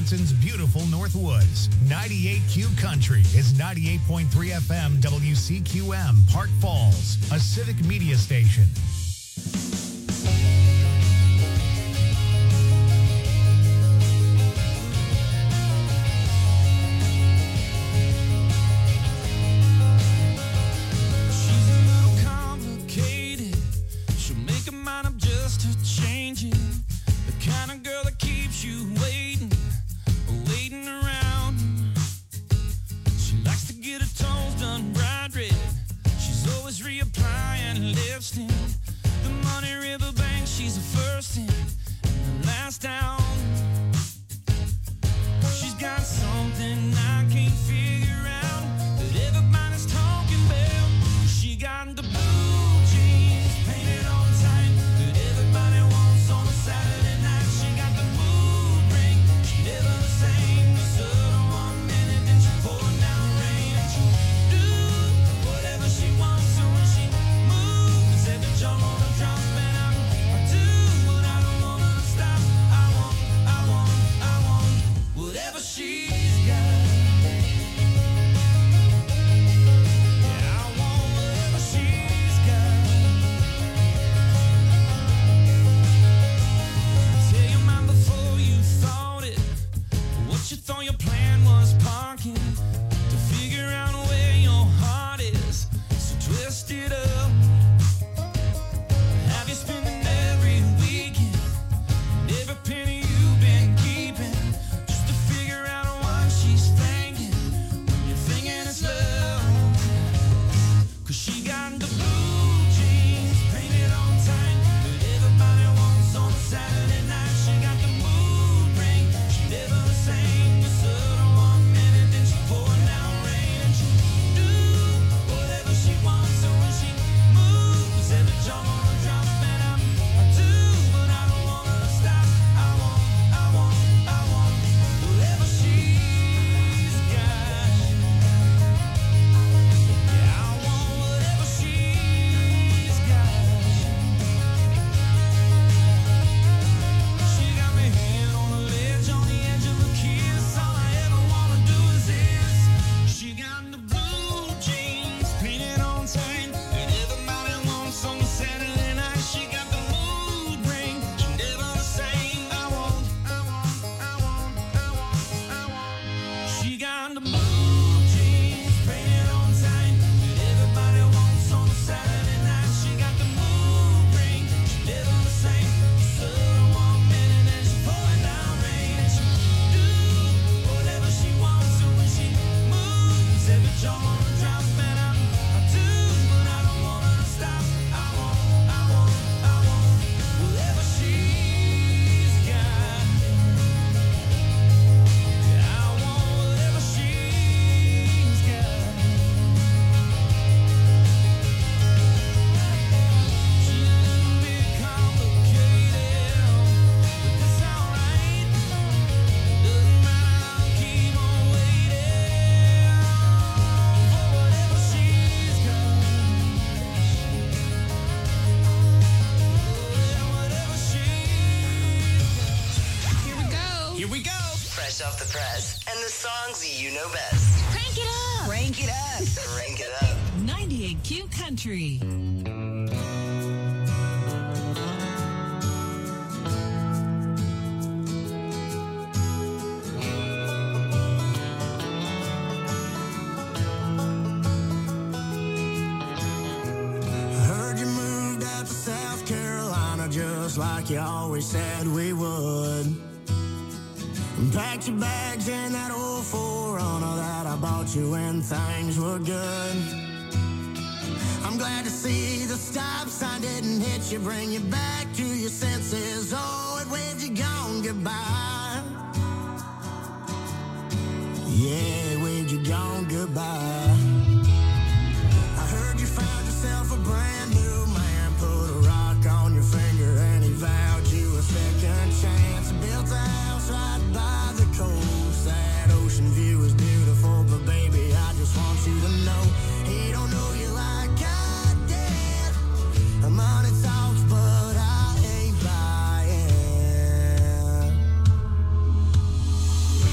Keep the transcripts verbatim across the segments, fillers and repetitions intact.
Wisconsin's beautiful Northwoods. ninety-eight Q Country is ninety-eight point three F M W C Q M, Park Falls, a civic media station. Country. Heard you moved out to South Carolina just like you always said we would. And packed your bags in that old four runner that I bought you when things were good. I'm glad to see the stop sign didn't hit you, bring you back to your senses. Oh, it waved you gone goodbye. Yeah, it waved you gone goodbye. I heard you found yourself a brand new man, put a rock on your finger and he vowed you a second chance. Built a house right by the coast. That ocean view is beautiful, but baby, I just want you to know he don't know you like I did. Money talks, but I ain't buying.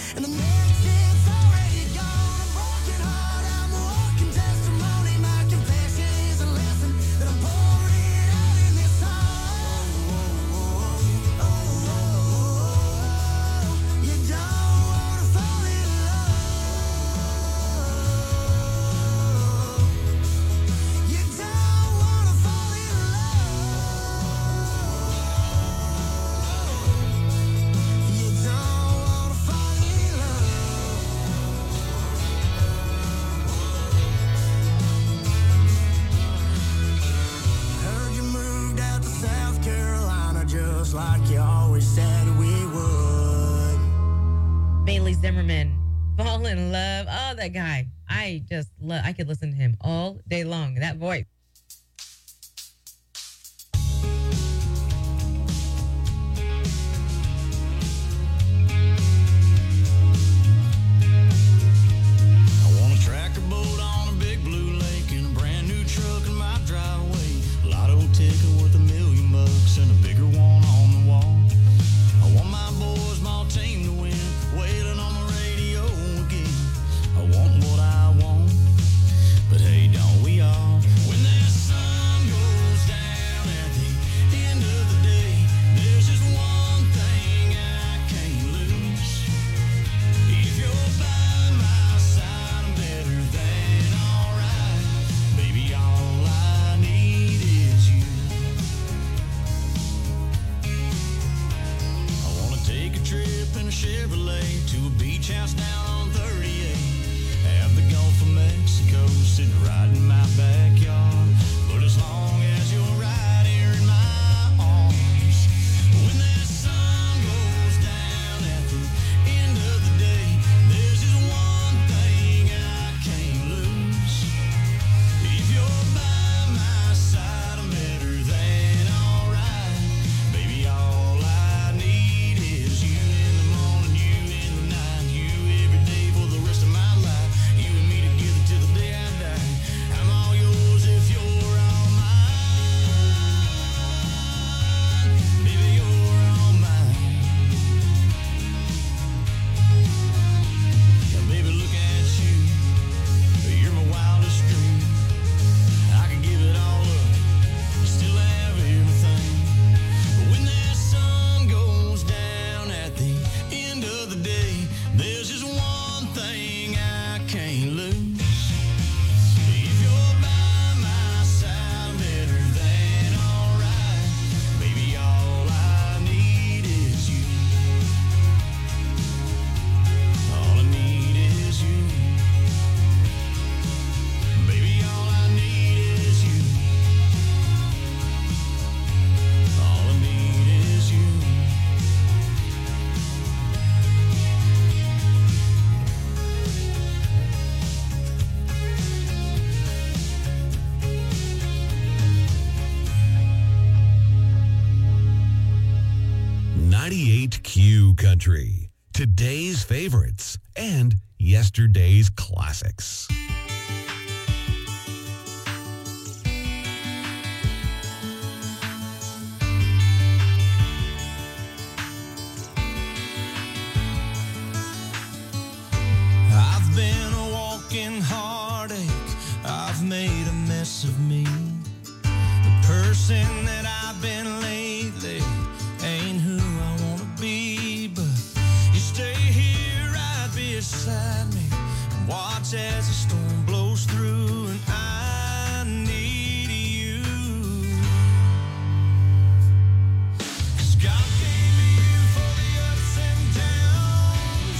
And the medicine's already gone. A broken heart, I'm a walking testimony. My confession is a lesson that I'm pouring out in this song. Oh, oh, oh, oh. You don't wanna fall in love. You don't wanna fall in love. You don't wanna fall in love. Heard you moved out to South Carolina just like you always said we would. Bailey Zimmerman, Fall in Love. Oh, that guy. I just love, I could listen to him all day long. That voice. I want a tractor boat on a big blue lake and a brand new truck in my driveway. Lotto ticket worth a million bucks and a bigger one on the wall. I want my boys, my team to win, wailing on the radio again. I want what I want, but hey, don't we all? When that sun goes down at the end of the day, there's just one thing I can't lose. If you're by my side, I'm better than alright. Baby, all I need is you. I wanna take a trip in a Chevrolet to a beach house down on thirty-eight. Have the Gulf of Mexico sitting right in my backyard. But as long as you're right here in my arms, when that sun goes down at the end of the day, there's just one thing I can't lose. If you're by my side, I'm better than alright. Baby, all I need is you in the morning, you in the night, you every day for the rest of my life. You and me together till the day I die. I'm all yours if you're all mine. Baby, you're all mine. Now, baby, look at you. You're my wildest dream. I could give it all up, still have everything. But when that sun goes down at the end of the day, there's just one thing I can't lose. If you're by my side, I'm better than alright. Baby, all I need is you. All I need is you. Baby, all I need is you. All I need is you. ninety-eight Q Country. Today's favorites and yesterday's classics. I've been a walking heartache. I've made a mess of me. The person that I've been lately ain't who I want to be. But you stay here right beside me and watch as the storm blows through. And I need you. 'Cause God gave me you for the ups and downs.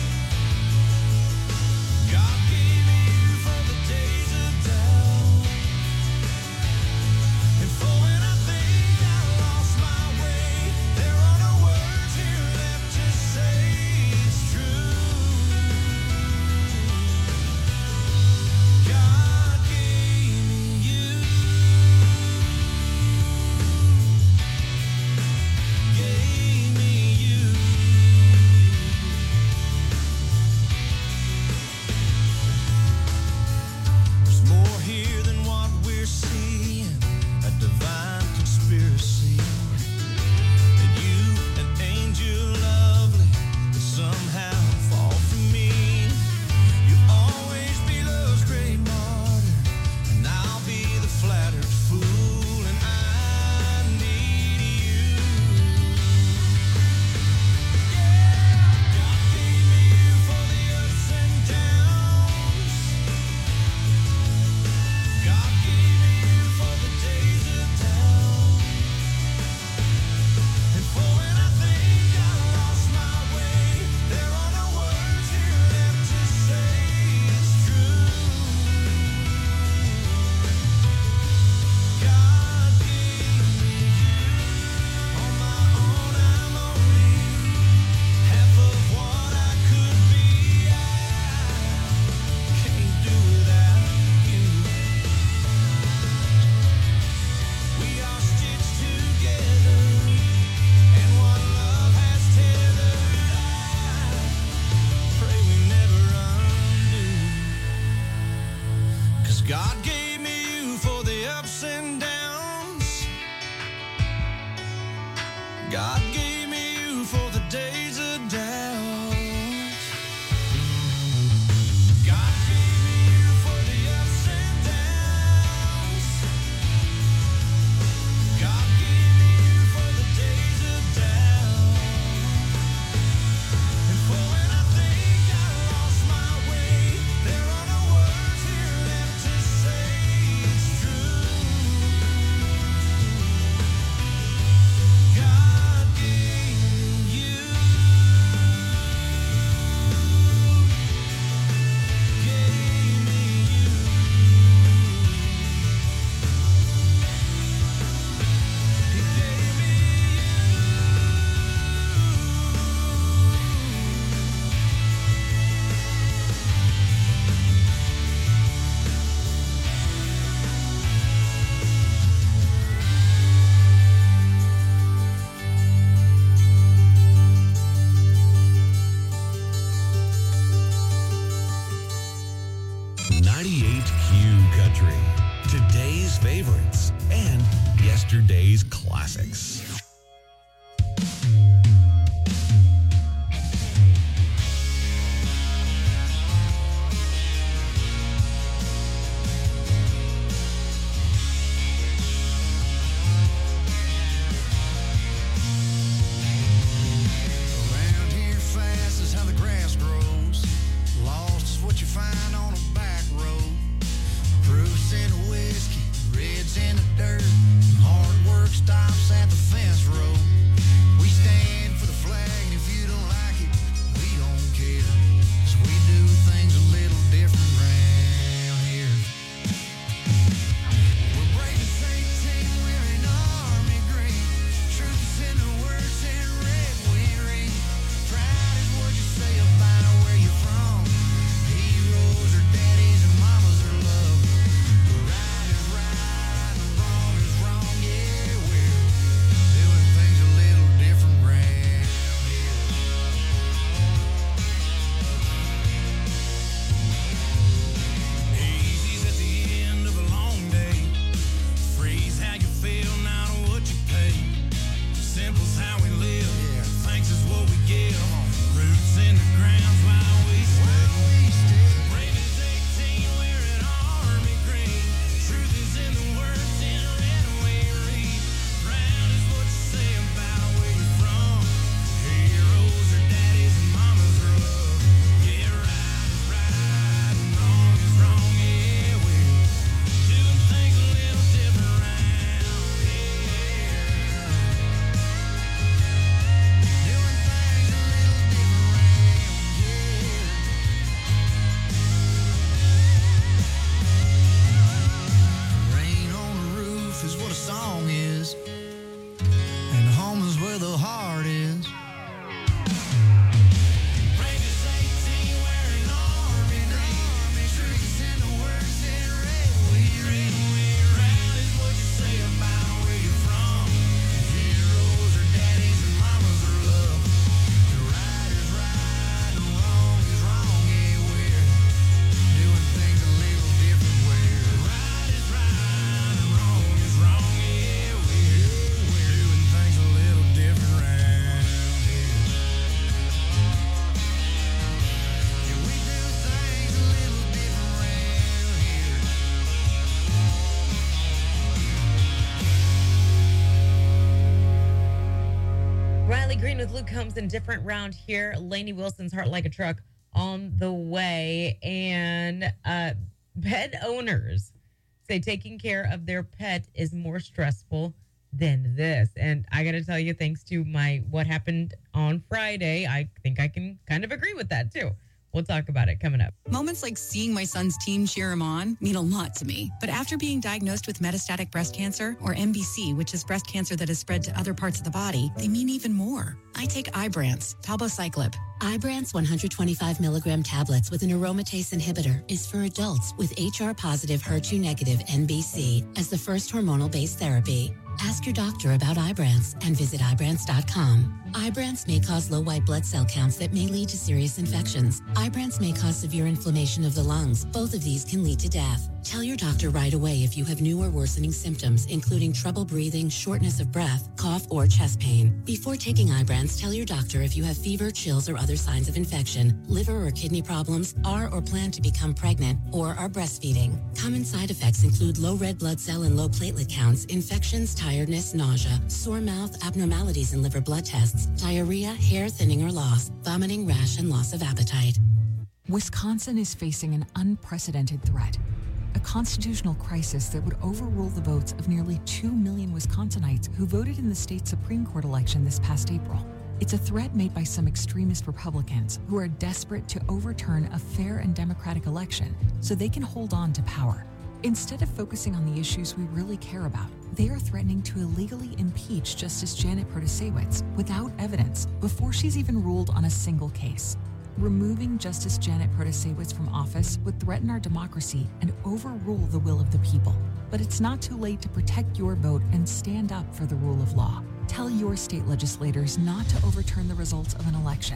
God gave me you for the days of doubt. And for when I think I lost my way, there are no words here left to say it's true. God ninety-eight Q Country. Today's favorites and yesterday's classics. With Luke Combs in different round here. Lainey Wilson's Heart Like a Truck on the way. And uh, pet owners say taking care of their pet is more stressful than this. And I got to tell you, thanks to my what happened on Friday, I think I can kind of agree with that too. We'll talk about it coming up. Moments like seeing my son's team cheer him on mean a lot to me. But after being diagnosed with metastatic breast cancer, or M B C, which is breast cancer that has spread to other parts of the body, they mean even more. I take Ibrance, palbociclib. Ibrance one hundred twenty-five milligram tablets with an aromatase inhibitor is for adults with H R-positive, H E R two negative M B C as the first hormonal-based therapy. Ask your doctor about Ibrance and visit Ibrance dot com. Ibrance may cause low white blood cell counts that may lead to serious infections. Ibrance may cause severe inflammation of the lungs. Both of these can lead to death. Tell your doctor right away if you have new or worsening symptoms, including trouble breathing, shortness of breath, cough, or chest pain. Before taking Ibrance, tell your doctor if you have fever, chills, or other signs of infection, liver or kidney problems, are or plan to become pregnant, or are breastfeeding. Common side effects include low red blood cell and low platelet counts, infections, tiredness, nausea, sore mouth, abnormalities in liver blood tests, diarrhea, hair thinning or loss, vomiting, rash, and loss of appetite. Wisconsin is facing an unprecedented threat, a constitutional crisis that would overrule the votes of nearly two million Wisconsinites who voted in the state Supreme Court election this past April. It's a threat made by some extremist Republicans who are desperate to overturn a fair and democratic election so they can hold on to power. Instead of focusing on the issues we really care about, they are threatening to illegally impeach Justice Janet Protasiewicz without evidence before she's even ruled on a single case. Removing Justice Janet Protasiewicz from office would threaten our democracy and overrule the will of the people. But it's not too late to protect your vote and stand up for the rule of law. Tell your state legislators not to overturn the results of an election.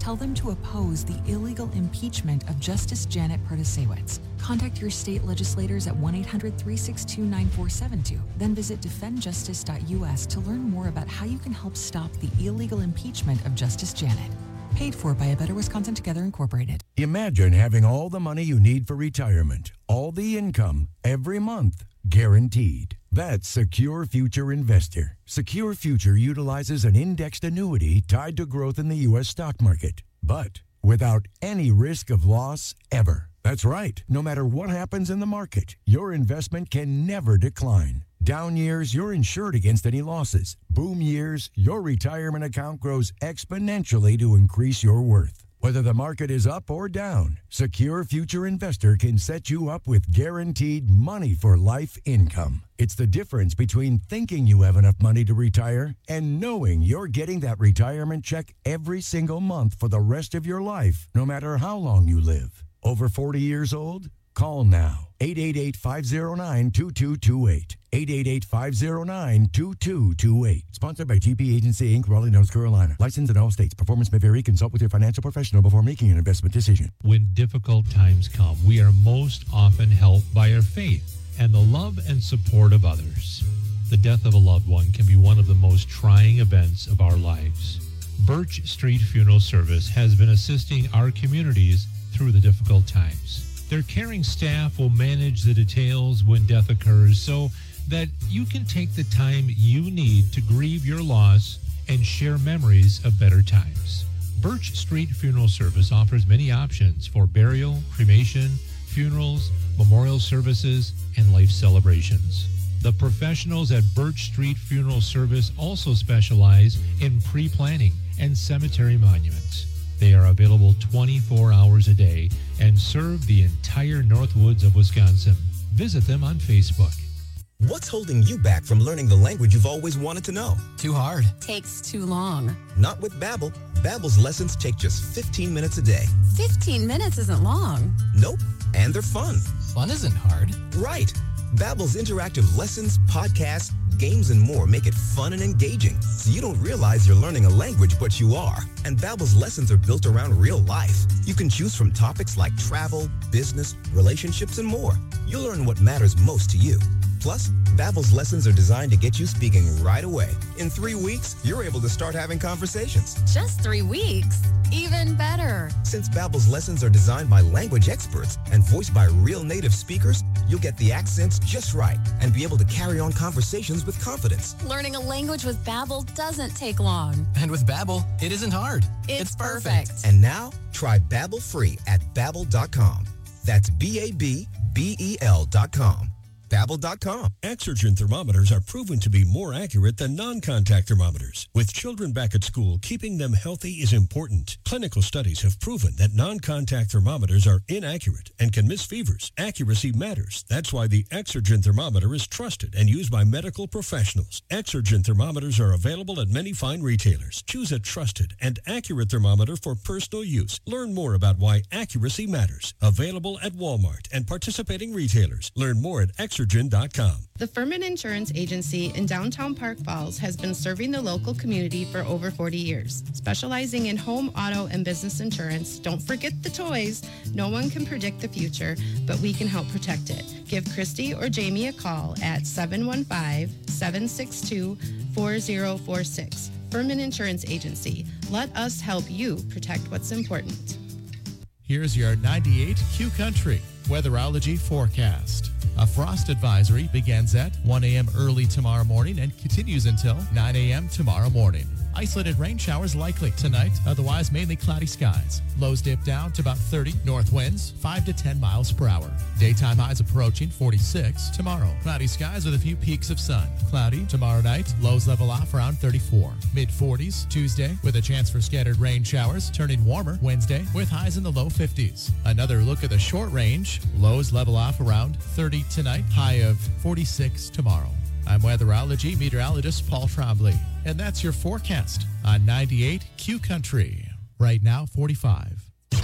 Tell them to oppose the illegal impeachment of Justice Janet Protasiewicz. Contact your state legislators at one eight hundred, three six two, nine four seven two. Then visit defend justice dot U S to learn more about how you can help stop the illegal impeachment of Justice Janet. Paid for by A Better Wisconsin Together Incorporated. Imagine having all the money you need for retirement, all the income, every month, guaranteed. That's Secure Future Investor. Secure Future utilizes an indexed annuity tied to growth in the U S stock market, but without any risk of loss ever. That's right. No matter what happens in the market, your investment can never decline. Down years, you're insured against any losses. Boom years, your retirement account grows exponentially to increase your worth. Whether the market is up or down, Secure Future Investor can set you up with guaranteed money for life income. It's the difference between thinking you have enough money to retire and knowing you're getting that retirement check every single month for the rest of your life, no matter how long you live. Over forty years old? Call now. eight eight eight, five oh nine, two two two eight. eight eight eight, five oh nine, two two two eight. Sponsored by G P Agency, Incorporated, Raleigh, North Carolina. Licensed in all states. Performance may vary. Consult with your financial professional before making an investment decision. When difficult times come, we are most often helped by our faith and the love and support of others. The death of a loved one can be one of the most trying events of our lives. Birch Street Funeral Service has been assisting our communities through the difficult times. Their caring staff will manage the details when death occurs so that you can take the time you need to grieve your loss and share memories of better times. Birch Street Funeral Service offers many options for burial, cremation, funerals, memorial services, and life celebrations. The professionals at Birch Street Funeral Service also specialize in pre-planning and cemetery monuments. They are available twenty-four hours a day and serve the entire Northwoods of Wisconsin. Visit them on Facebook. What's holding you back from learning the language you've always wanted to know? Too hard. Takes too long. Not with Babbel. Babbel's lessons take just fifteen minutes a day. fifteen minutes isn't long. Nope. And they're fun. Fun isn't hard. Right. Babbel's interactive lessons, podcasts, games, and more make it fun and engaging, so you don't realize you're learning a language, but you are. And Babbel's lessons are built around real life. You can choose from topics like travel, business, relationships, and more. You'll learn what matters most to you. Plus, Babbel's lessons are designed to get you speaking right away. In three weeks, you're able to start having conversations. Just three weeks? Even better. Since Babbel's lessons are designed by language experts and voiced by real native speakers, you'll get the accents just right and be able to carry on conversations with confidence. Learning a language with Babbel doesn't take long. And with Babbel, it isn't hard. It's, it's perfect. perfect. And now, try Babbel free at Babbel dot com. That's B A B B E L dot com. Babbel dot com. Exergen thermometers are proven to be more accurate than non-contact thermometers. With children back at school, keeping them healthy is important. Clinical studies have proven that non-contact thermometers are inaccurate and can miss fevers. Accuracy matters. That's why the Exergen thermometer is trusted and used by medical professionals. Exergen thermometers are available at many fine retailers. Choose a trusted and accurate thermometer for personal use. Learn more about why accuracy matters. Available at Walmart and participating retailers. Learn more at Exergen dot com. The Furman Insurance Agency in downtown Park Falls has been serving the local community for over forty years. Specializing in home, auto, and business insurance, don't forget the toys. No one can predict the future, but we can help protect it. Give Christy or Jamie a call at seven one five, seven six two, four zero four six. Furman Insurance Agency. Let us help you protect what's important. Here's your ninety-eight Q Country weatherology forecast. A frost advisory begins at one a.m. early tomorrow morning and continues until nine a.m. tomorrow morning. Isolated rain showers likely tonight, otherwise mainly cloudy skies. Lows dip down to about thirty, north winds five to ten miles per hour. Daytime highs approaching forty-six tomorrow. Cloudy skies with a few peaks of sun. Cloudy tomorrow night, lows level off around thirty-four. mid forties Tuesday with a chance for scattered rain showers, turning warmer Wednesday with highs in the low fifties. Another look at the short range, lows level off around thirty tonight, high of forty-six tomorrow. I'm weatherology meteorologist Paul Trombley, and that's your forecast on ninety-eight Q Country. Right now, forty-five. Big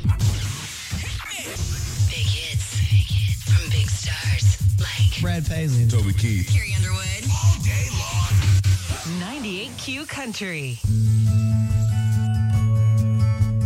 hits, big hits from big stars like Brad Paisley, Toby Keith, Carrie Underwood, all day long. ninety-eight Q Country.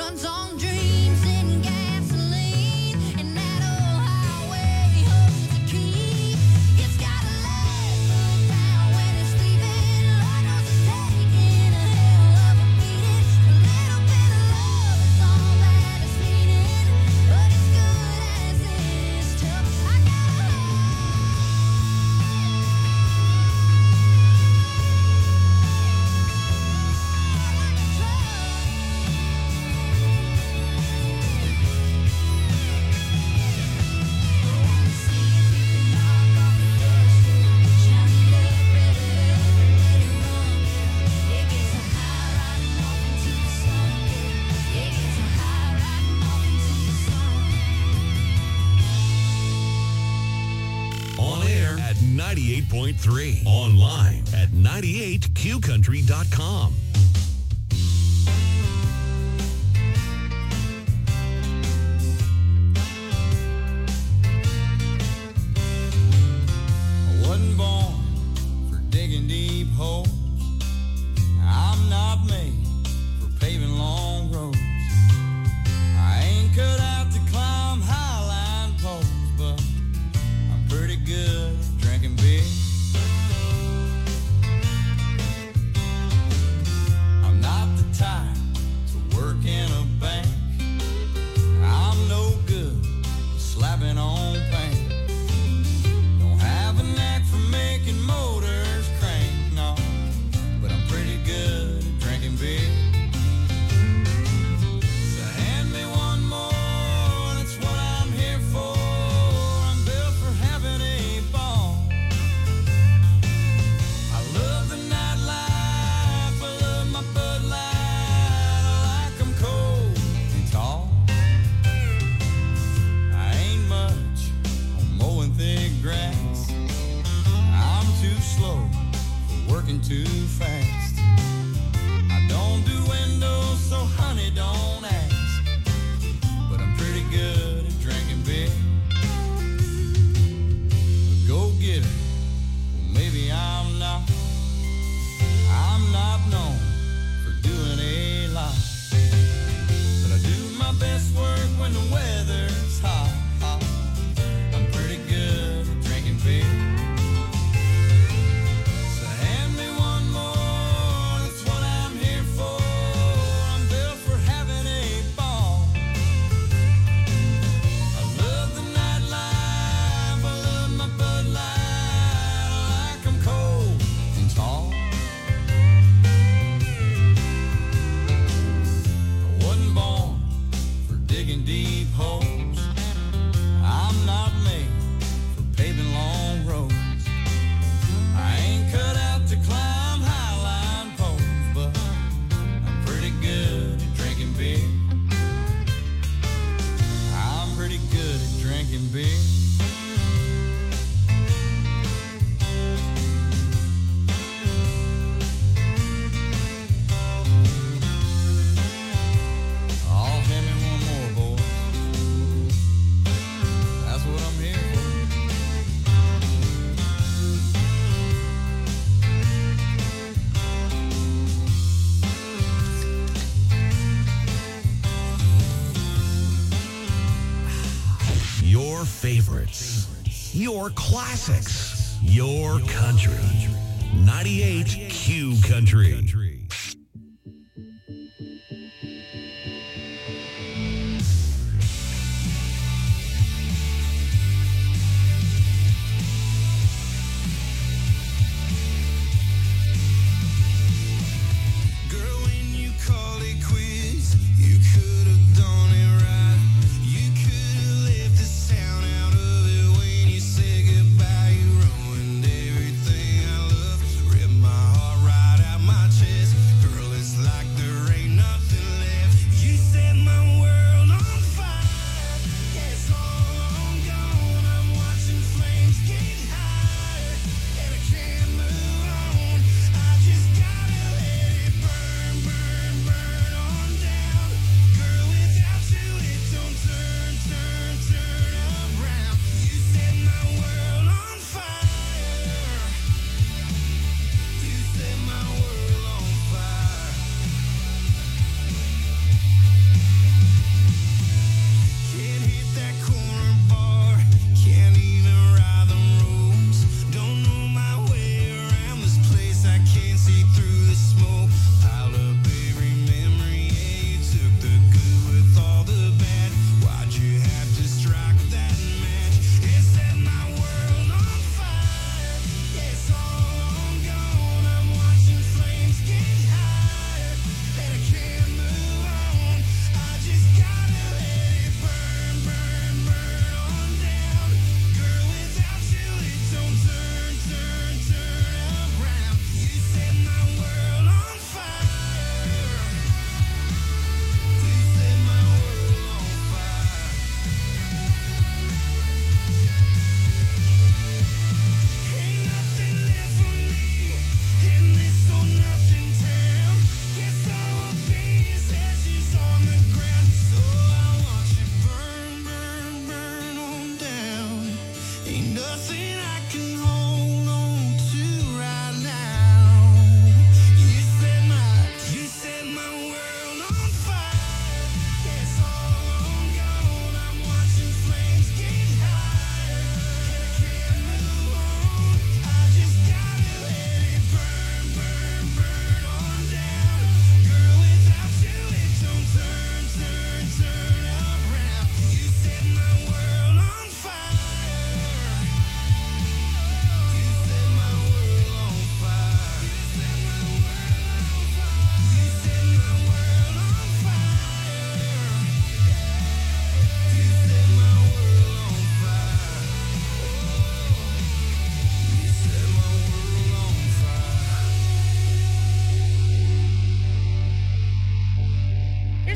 runs on dreams and gasoline, and that old highway holds the key. It's got a last foot down when it's leaving. Lord knows it's taking a hell of a beating. A little bit of love is all that it's needing, but it's good as it is tough. I got a On air at ninety-eight point three. Online at ninety-eight q country dot com. I wasn't born for digging deep holes. I'm not made for paving long roads. I ain't cut out to climb high-line poles, but I'm pretty good at drinking beer. I'm not the type to work in a bank. I'm no good at slapping on paint. Don't have a knack for making motors crank, no, but I'm pretty good at drinking beer. So hand me one more, that's what I'm here for. I'm built for having a ball. I love the nightlife, I love my Bud Light. I like 'em cold and tall. I ain't much on mowing thick grass. I'm too slow for working too fast. I don't do windows, so honey, don't ask. But I'm pretty good at drinking beer. A go-getter, well, maybe I'm not. I'm not known for doing a lot, but I do my best work when the weather's hot, hot. I'm pretty good at drinking beer. So hand me one more, that's what I'm here for. I'm built for having a ball. I love the nightlife, I love my Bud Light. I like 'em cold and tall. I wasn't born for digging deep holes. I'm not made for paving long roads. I ain't cut out to climb high-line poles, but I'm pretty good at drinking beer. I'm pretty good at drinking beer. Oh, hand me one more, boys. That's what I'm here for. Your favorites. Your classics. Your country. ninety-eight Q Country. Girl, when you call it quits, you could have done it right. You could have left the sound out of it when you said goodbye. You ruined everything I love. Ripped my heart right out my chest.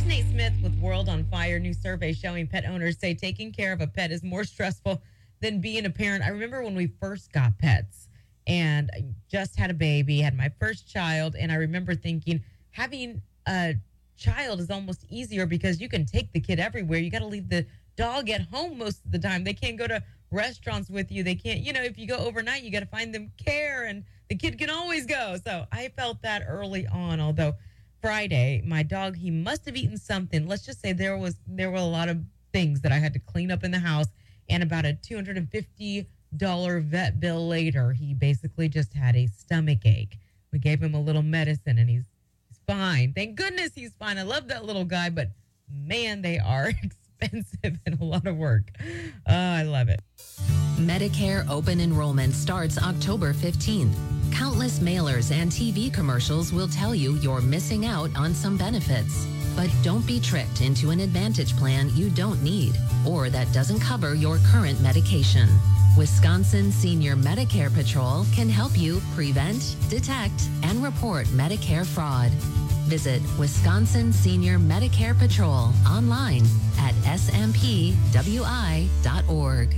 Here's Nate Smith with World on Fire. New survey showing pet owners say taking care of a pet is more stressful than being a parent. I remember when we first got pets and I just had a baby, had my first child, and I remember thinking having a child is almost easier because you can take the kid everywhere. You got to leave the dog at home most of the time. They can't go to restaurants with you. They can't, you know, if you go overnight, you got to find them care, and the kid can always go. So I felt that early on, although Friday, my dog, he must have eaten something. Let's just say there was there were a lot of things that I had to clean up in the house, and about a two hundred fifty dollars vet bill later, he basically just had a stomach ache. We gave him a little medicine, and he's, he's fine. Thank goodness he's fine. I love that little guy, but man, they are expensive and a lot of work. Oh, I love it. Medicare open enrollment starts October fifteenth. Countless mailers and T V commercials will tell you you're missing out on some benefits. But don't be tricked into an Advantage plan you don't need or that doesn't cover your current medication. Wisconsin Senior Medicare Patrol can help you prevent, detect, and report Medicare fraud. Visit Wisconsin Senior Medicare Patrol online at s m p w i dot org.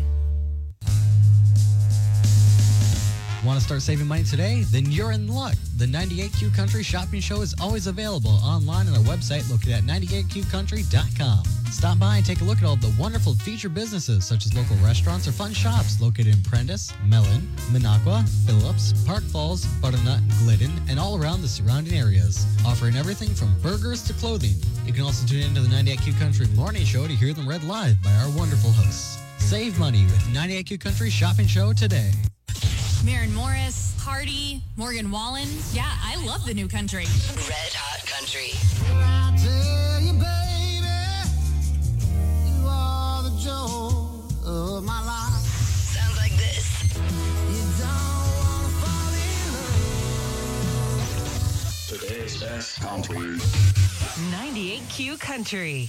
Want to start saving money today? Then you're in luck. The ninety-eight Q Country Shopping Show is always available online on our website located at ninety-eight q country dot com. Stop by and take a look at all the wonderful featured businesses such as local restaurants or fun shops located in Prentice, Mellon, Minocqua, Phillips, Park Falls, Butternut, Glidden, and all around the surrounding areas. Offering everything from burgers to clothing. You can also tune into the ninety-eight Q Country Morning Show to hear them read live by our wonderful hosts. Save money with ninety-eight Q Country Shopping Show today. Marin Morris, Hardy, Morgan Wallen. Yeah, I love the new country. Red Hot Country. I tell you, baby, you are the joy of my life. Sounds like this. You don't want to fall in love. Today's best country. ninety-eight Q Country.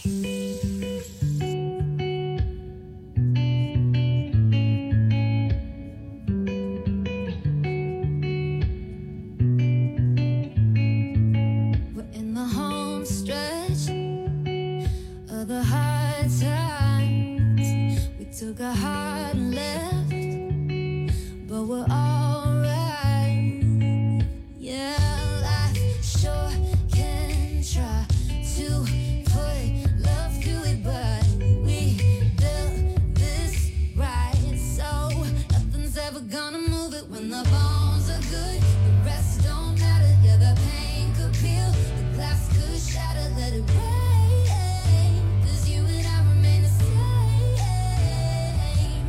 Took a hard left, but we're all right. Yeah, life sure can try to put love through it, but we built this right, so nothing's ever gonna move it. When the bones are good, the rest don't matter. Yeah, the pain could peel, the glass could shatter, let it rain. 'Cause you and I remain the same.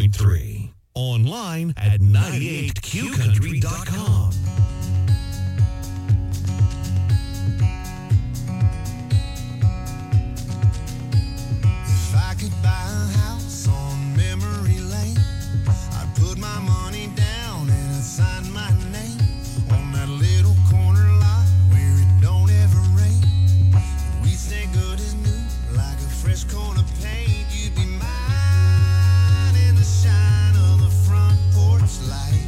point three. Online at ninety-eight q country dot com. If I could buy a house on memory lane, I'd put my money down and I'd sign my name on that little corner lot where it don't ever rain. We'd stay good as new, like a fresh coat of paint. You'd be mine in the shine of the front porch light.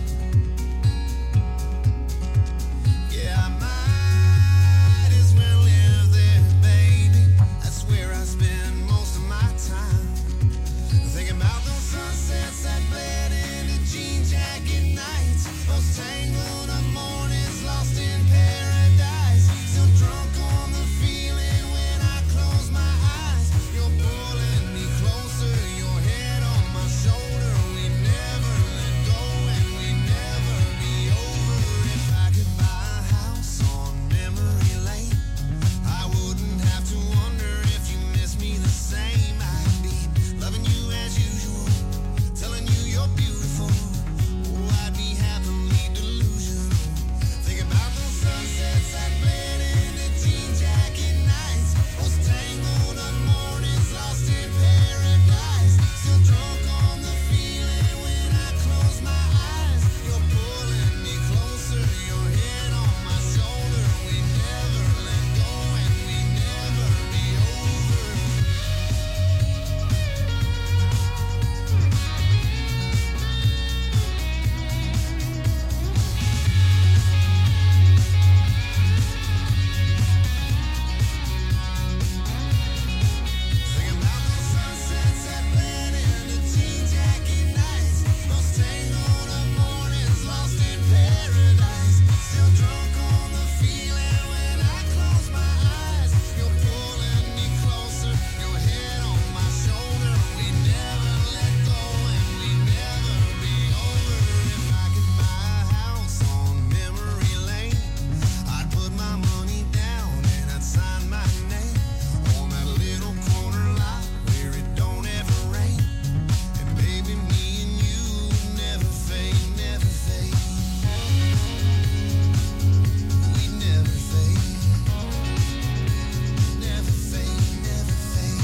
Yeah, I might as well live there, baby. That's where I spend most of my time. Thinking about those sunsets that bled into jean jacket nights, those tangled up mornings lost in paradise. Still drunk on the feeling when I close my eyes. You're pulling me closer, your head on my shoulder. We never let go and we never be over. If I could buy a house on memory lane, I wouldn't have to wonder if you miss me the same. I'd be loving you as usual, telling you you're beautiful. Oh, I'd be happily delusional. Think about those sunsets that bled into jean jacket nights, those tangled up mornings lost in paradise. Still drunk on the feeling when I close my eyes. You're pulling me closer, your head on my shoulder. We never let go and we never be over. Thinking about those sunsets that bled into jean jacket nights, those tangled up mornings lost in paradise. Still drunk on the feeling when I close my eyes. You're pulling me closer, your head on my shoulder. We never let go and we never be over. If I could buy a house on memory lane, I'd put my money down and I'd sign my name on that little corner lot where it don't ever rain. And baby, me and you never fade, never fade. We never fade. Never fade, never fade.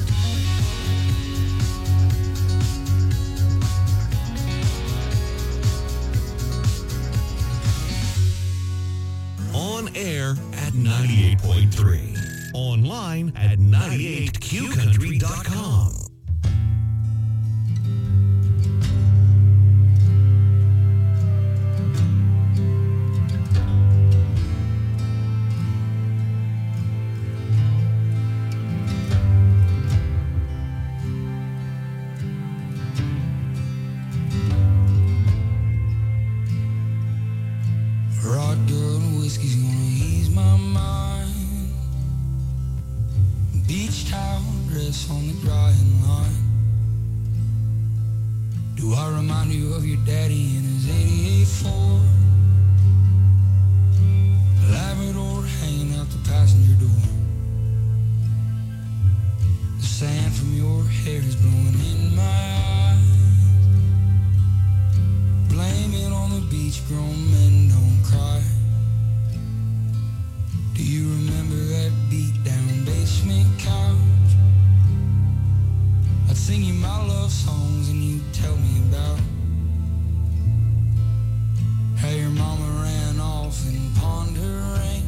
On air at ninety-eight point three. Online at ninety-eight q country dot com. Rod girl and whiskey's gonna ease my mind. Beach towel dress on the drying line. Do I remind you of your daddy in his eighty-eight Ford? Labrador hanging out the passenger door. The sand from your hair is blowing in my eyes. Blame it on the beach, grown men don't cry. Do you remember that beat down basement couch? I'd sing you my love songs and you'd tell me about how your mama ran off and pawned her ring.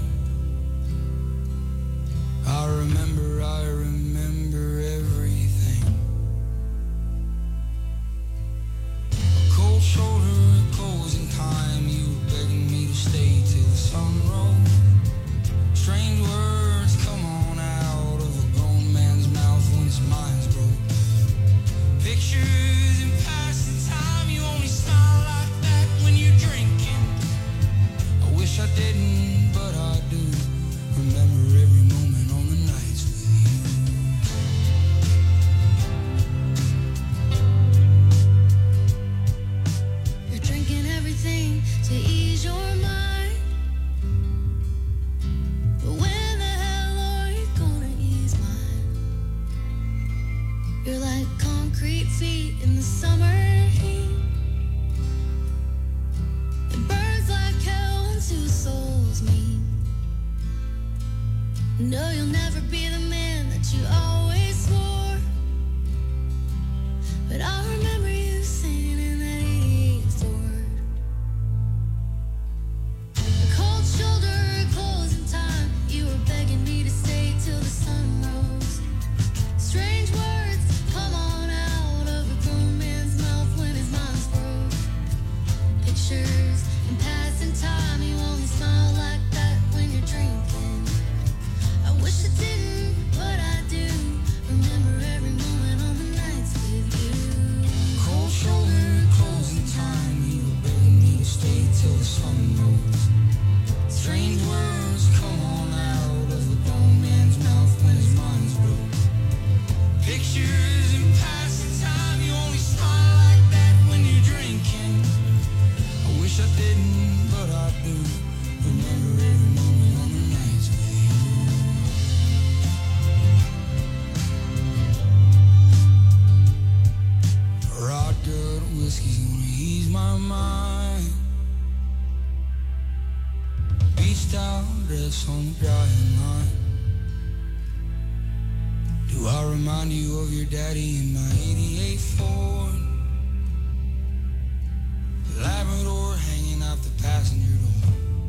I remember, I remember everything. A cold shoulder, a closing time. You were begging me to stay till the sun rose. Strange words come on out of a grown man's mouth when his mind's broke. Pictures and past till the sun goes. Strange words come on out of the grown man's mouth when his mind's broke. Pictures and passing time, you only smile like that when you're drinking. I wish I didn't, but I do. Remember every moment on the nights with you. Rod good whiskey's gonna ease my mind. Beach towel dress on the drying line. Do I remind you of your daddy in my eighty-eight Ford? Labrador hanging out the passenger door.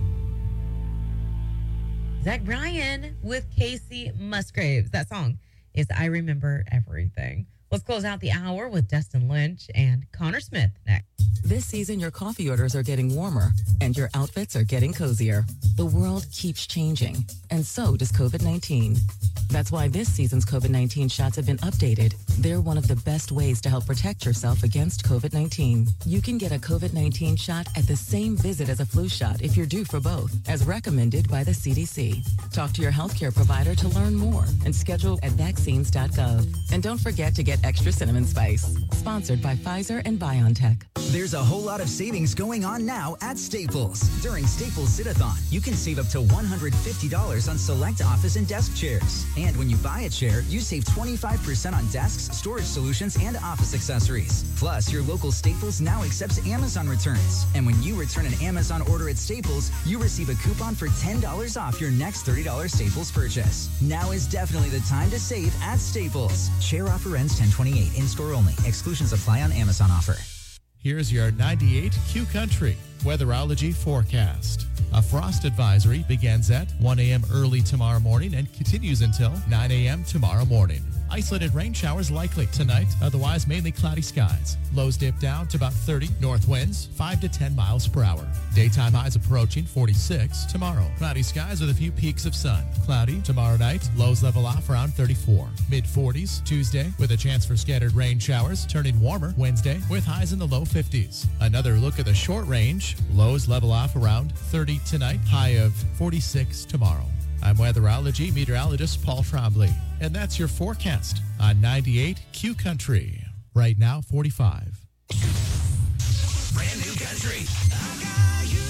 Zach Bryan with Casey Musgraves. That song is I Remember Everything. Let's close out the hour with Dustin Lynch and Connor Smith next. This season, your coffee orders are getting warmer and your outfits are getting cozier. The world keeps changing, and so does COVID nineteen. That's why this season's COVID nineteen shots have been updated. They're one of the best ways to help protect yourself against COVID nineteen. You can get a COVID nineteen shot at the same visit as a flu shot if you're due for both, as recommended by the C D C. Talk to your healthcare provider to learn more and schedule at vaccines dot gov. And don't forget to get extra cinnamon spice. Sponsored by Pfizer and BioNTech. There's a whole lot of savings going on now at Staples. During Staples Sit-a-thon, you can save up to one hundred fifty dollars on select office and desk chairs. And when you buy a chair, you save twenty-five percent on desks, storage solutions, and office accessories. Plus, your local Staples now accepts Amazon returns. And when you return an Amazon order at Staples, you receive a coupon for ten dollars off your next thirty dollars Staples purchase. Now is definitely the time to save at Staples. Share offer ends ten twenty-eight. In-store only. Exclusions apply on Amazon offer. Here's your ninety-eight Q Country weatherology forecast. A frost advisory begins at one a.m. early tomorrow morning and continues until nine a.m. tomorrow morning. Isolated rain showers likely tonight, otherwise mainly cloudy skies. Lows dip down to about thirty, north winds five to ten miles per hour. Daytime highs approaching forty-six tomorrow. Cloudy skies with a few peaks of sun. Cloudy tomorrow night, lows level off around thirty-four. mid forties Tuesday with a chance for scattered rain showers, turning warmer Wednesday with highs in the low fifties. Another look at the short range, lows level off around thirty tonight, high of forty-six tomorrow. I'm weatherology meteorologist Paul Trombley, and that's your forecast on ninety-eight Q Country. Right now, forty-five. Brand new country. I got you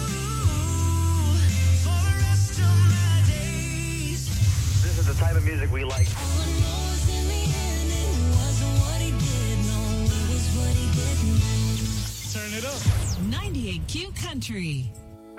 for the rest of my days. This is the type of music we like. All I know is in the end it wasn't what he did, no, it was what he didn't. Turn it up. ninety-eight Q Country.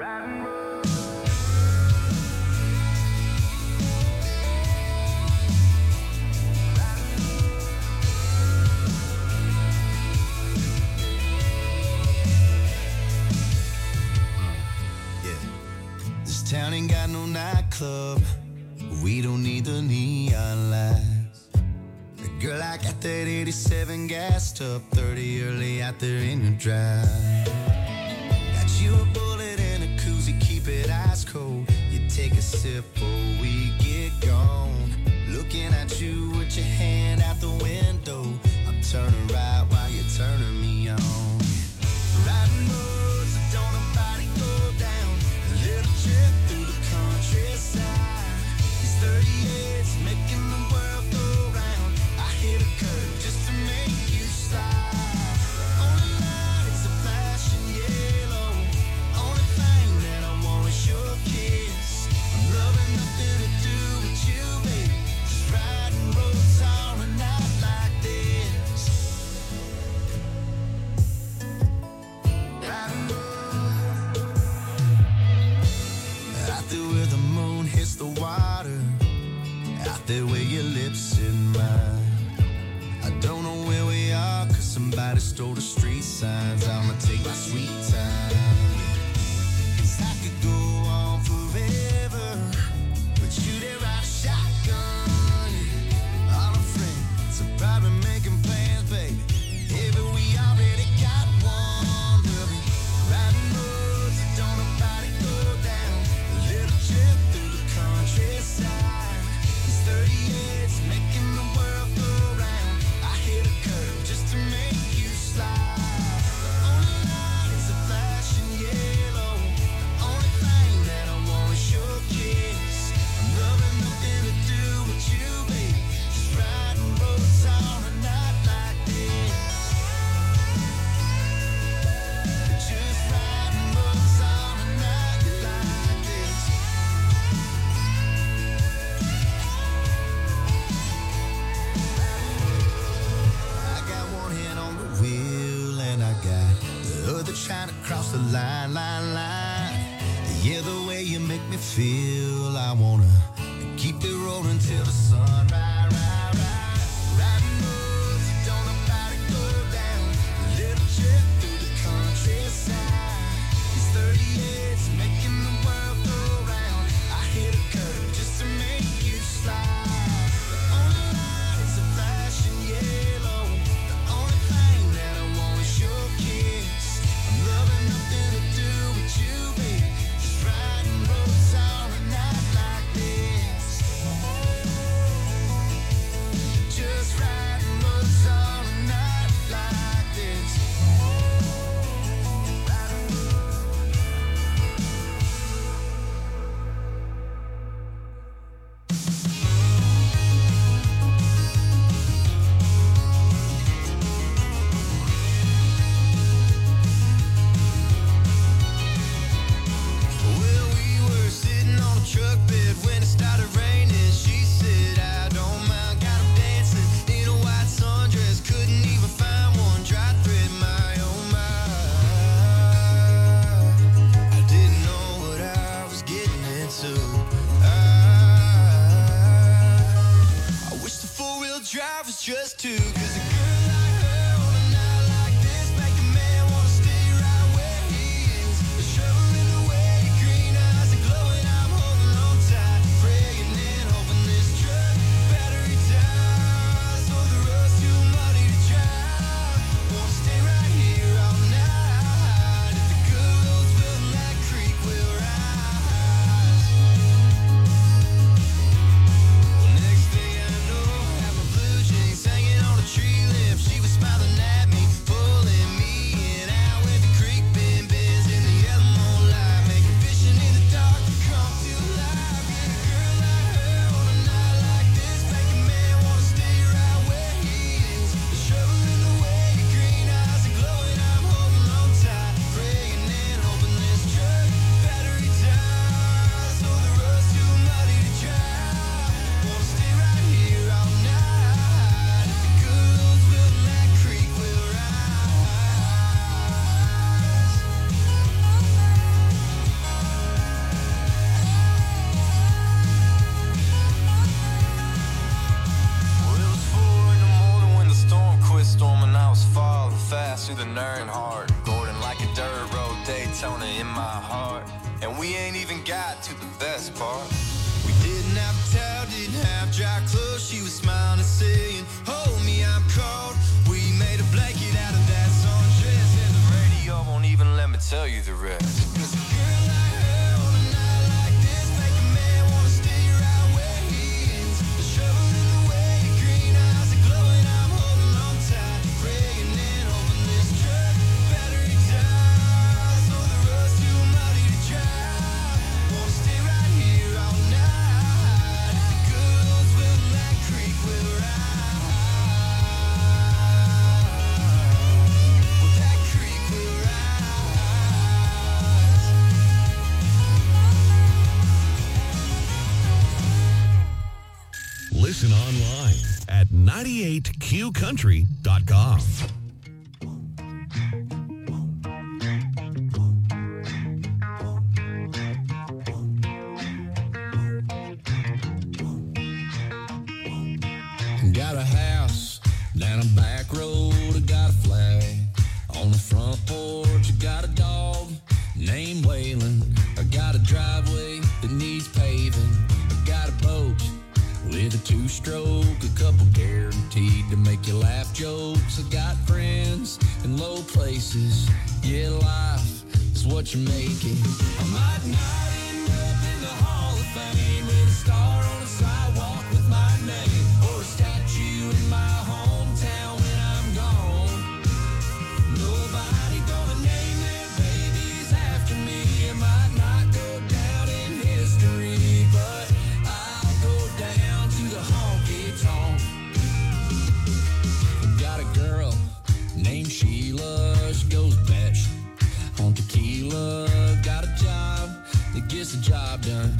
Town ain't got no nightclub. We don't need the neon lights. Girl, I got that eighty-seven gassed up, thirty early out there in your drive. Got you a bullet and a koozie, keep it ice cold. You take a sip before we get gone. Looking at you with your hand out the window. I'm turning right while you're turning me on. Riding roads that don't nobody go down. A little trip through the countryside. These thirty-eights making the world go round. I hit a curve just to make you slide. Only light is a flashing yellow. Only thing that I want is your kiss. I'm loving nothing to do with you, baby. Just riding roads on a night like this. Riding roads out there where the moon hits the water. Out there where your lips in mine. I don't know where we are, cause somebody stole the street signs. I'ma take my sweet time. Cause I could go on forever, but you there ride a shotgun. All our friends are probably making plans, baby. Yeah, but we already got one, baby. Riding roads that don't nobody go down. A little trip through the countryside. These thirty-eights making the world go round. I hit a curve just to make you slide. we're trying to cross the line, line, line. Yeah, the way you make me feel, I wanna keep it rolling till the sun rise, rise, rise. Riding moves, don't nobody go down. A little trip through the countryside. These thirty-eights making the world go round. I hit a curve just to make you slide. The only line is a flashing yellow. The only thing that I want is your kiss. I'm loving nothing to do with you, babe. Just riding roads on a night like this. Just riding roads on a night like this. Well, we were sitting on a truck bed when it started raining. She said, I don't mind, got 'em dancing in a white sundress. Couldn't even find one dry thread, my oh my. I didn't know what I was getting into. I, I wish the four-wheel drive was just two, 'cause a girl like her on a night like this make a man wanna stay right where he is. The shovel in the way, your green eyes are glowing. I'm holding on tight, praying and hoping this truck battery dies. So the road's too muddy to drive. Wanna stay right here all night. If the good road's building that creek, we'll rise. Well, next thing I know, I have my blue jeans hanging on a tree limb. She was smiling at me, pulling me in. Out with the creek bend bends in the yellow moonlight, making vision in the dark come to life. Yeah, a girl like her on a night like this make a man wanna stay right where he is. The shovel in the way, your green eyes are glowing. I'm holding on tight, praying and hoping this truck battery dies. So the road's too muddy to drive. Wanna stay right here all night. If the good road's building that creek, we'll rise. Well, it was four in the morning when the storm quit storming. I was falling fast through the Earnhardt, Gordon like a dirt road Daytona in my heart. And we ain't even got to the best part. We didn't have a towel, didn't have dry clothes. She was smiling and saying, hold me, I'm cold. We made a blanket out of that sundress, and the radio won't even let me tell you the rest. 'Cause a girl like her on a night like this make a man wanna stay right where he is. The shovel in the way, your green eyes are glowing. I'm holding on tight, praying and hoping this truck battery dies. So the road's too muddy to drive. Wanna stay right here all night. If the good road's building that creek, we'll rise. Well, that creek will rise. Listen online at ninety-eight q country dot com. Got a house down a back road, I got a flag on the front porch. I got a dog named Waylon. I got a driveway that needs paving. I got a boat with a two-stroke, a couple guaranteed to make you laugh jokes. I got friends in low places. Yeah, life is what you make it. I might not end up in the Hall of Fame with a star on the sidewalk with my name, or a statue in my hometown when I'm gone. Nobody gonna name their babies after me. I might not go down in history, but I'll go down to the honky tonk. Got a girl named Sheila, she goes batch on tequila. Got a job that gets the job done.